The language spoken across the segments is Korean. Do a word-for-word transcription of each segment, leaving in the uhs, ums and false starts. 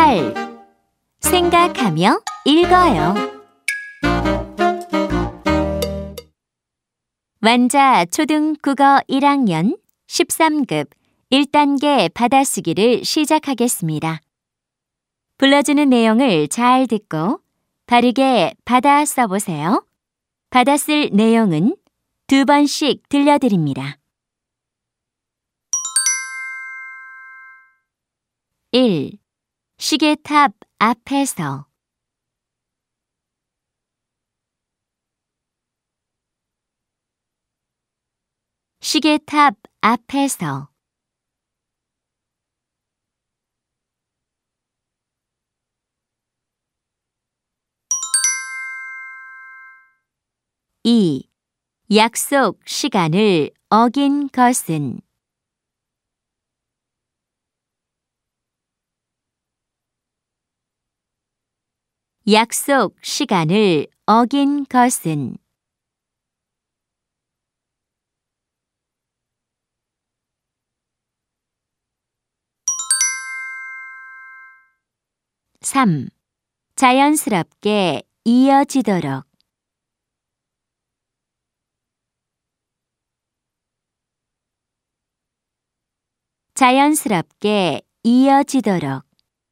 팔. 생각하며 읽어요. 완자 초등국어 일 학년 십삼 급 일 단계 받아쓰기를 시작하겠습니다. 불러주는 내용을 잘 듣고 바르게 받아 써보세요. 받아쓸 내용은 두 번씩 들려드립니다. 일. 시계탑 앞에서 시계탑 앞에서 이. 약속 시간을 어긴 것은 약속 시간을 어긴 것은 삼. 자연스럽게 이어지도록 자연스럽게 이어지도록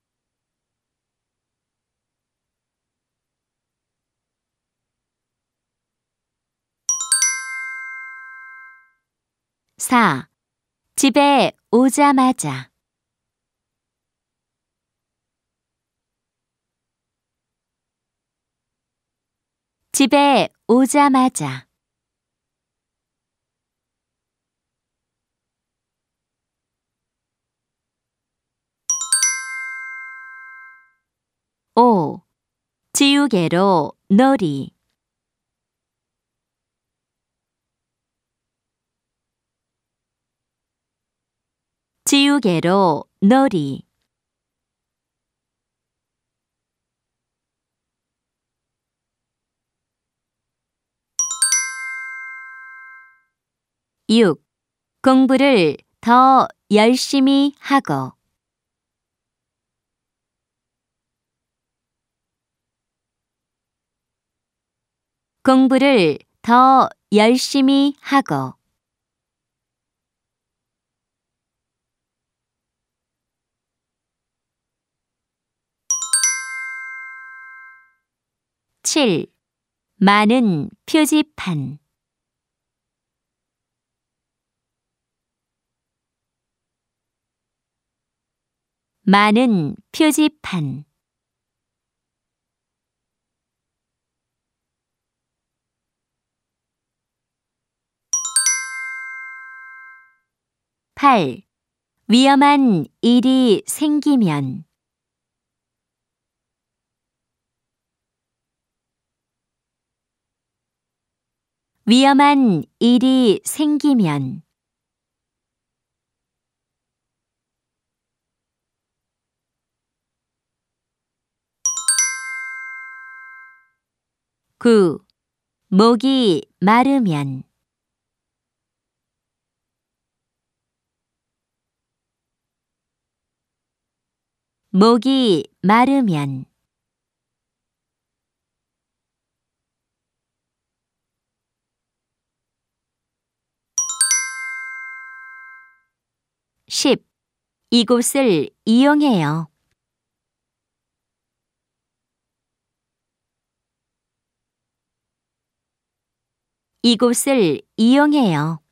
사. 집에 오자마자 집에 오자마자 오. 지우개로 놀이 지우개로 놀이 육. 공부를 더 열심히 하고 공부를 더 열심히 하고 칠. 많은 표지판 많은 표지판 팔. 위험한 일이 생기면 위험한 일이 생기면 구. 목이 마르면 목이 마르면 십. 이곳을 이용해요. 이곳을 이용해요.